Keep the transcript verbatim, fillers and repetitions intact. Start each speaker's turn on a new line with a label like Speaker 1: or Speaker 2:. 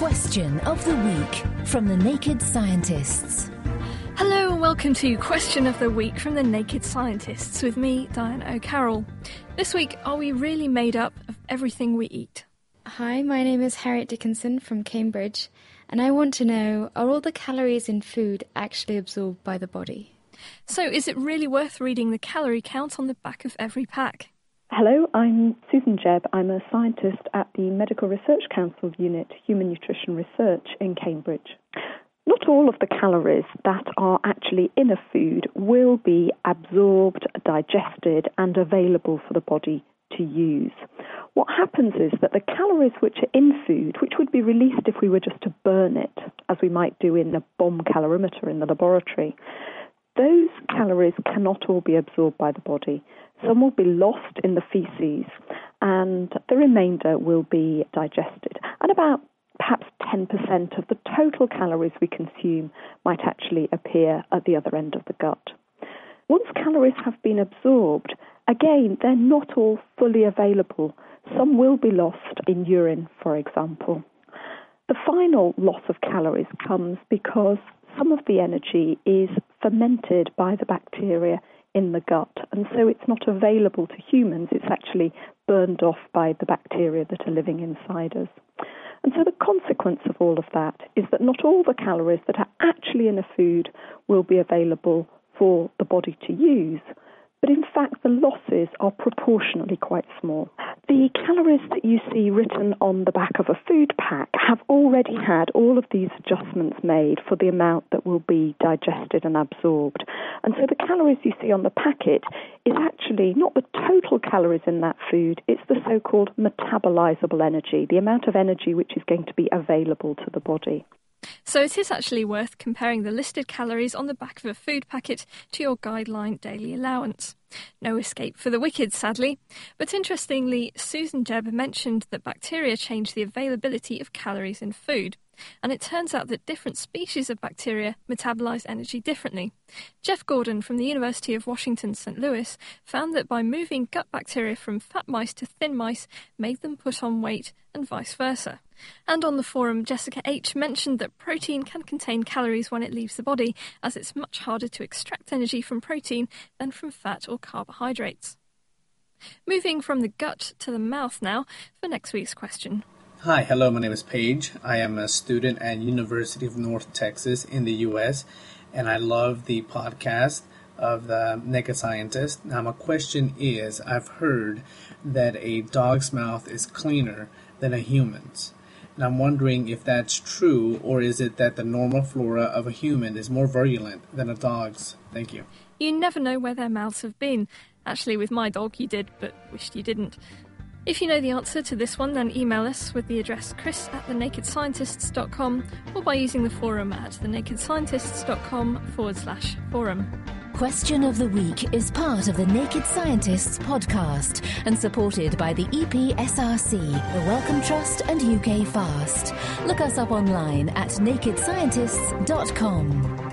Speaker 1: Question of the Week from the Naked Scientists.
Speaker 2: Hello and welcome to Question of the Week from the Naked Scientists with me, Diane O'Carroll. This week, are we really made up of everything we eat?
Speaker 3: Hi, my name is Harriet Dickinson from Cambridge, and I want to know, are all the calories in food actually absorbed by the body?
Speaker 2: So is it really worth reading the calorie count on the back of every pack?
Speaker 4: Hello, I'm Susan Jebb. I'm a scientist at the Medical Research Council Unit, Human Nutrition Research in Cambridge. Not all of the calories that are actually in a food will be absorbed, digested and available for the body to use. What happens is that the calories which are in food, which would be released if we were just to burn it, as we might do in a bomb calorimeter in the laboratory, those calories cannot all be absorbed by the body. Some will be lost in the feces and the remainder will be digested. And about perhaps ten percent of the total calories we consume might actually appear at the other end of the gut. Once calories have been absorbed, again, they're not all fully available. Some will be lost in urine, for example. The final loss of calories comes because some of the energy is fermented by the bacteria in the gut, and so it's not available to humans. It's actually burned off by the bacteria that are living inside us. And so the consequence of all of that is that not all the calories that are actually in a food will be available for the body to use, but in fact the losses are proportionally quite small. The calories that you see written on the back of a food pack have already had all of these adjustments made for the amount that will be digested and absorbed. And so the calories you see on the packet is actually not the total calories in that food, it's the so-called metabolizable energy, the amount of energy which is going to be available to the body.
Speaker 2: So it is actually worth comparing the listed calories on the back of a food packet to your guideline daily allowance. No escape for the wicked, sadly. But interestingly, Susan Jebb mentioned that bacteria change the availability of calories in food. And it turns out that different species of bacteria metabolize energy differently. Jeff Gordon from the University of Washington, Saint Louis, found that by moving gut bacteria from fat mice to thin mice made them put on weight and vice versa. And on the forum, Jessica H. mentioned that protein can contain calories when it leaves the body, as it's much harder to extract energy from protein than from fat or carbohydrates. Moving from the gut to the mouth now for next week's question.
Speaker 5: Hi, hello, my name is Paige. I am a student at University of North Texas in the U S, and I love the podcast of the Naked Scientist. Now, my question is, I've heard that a dog's mouth is cleaner than a human's. And I'm wondering if that's true, or is it that the normal flora of a human is more virulent than a dog's? Thank you.
Speaker 2: You never know where their mouths have been. Actually, with my dog you did, but wished you didn't. If you know the answer to this one, then email us with the address chris at thenakedscientists dot com or by using the forum at thenakedscientists.com forward slash forum.
Speaker 1: Question of the Week is part of the Naked Scientists podcast and supported by the E P S R C, the Wellcome Trust and U K Fast. Look us up online at naked scientists dot com.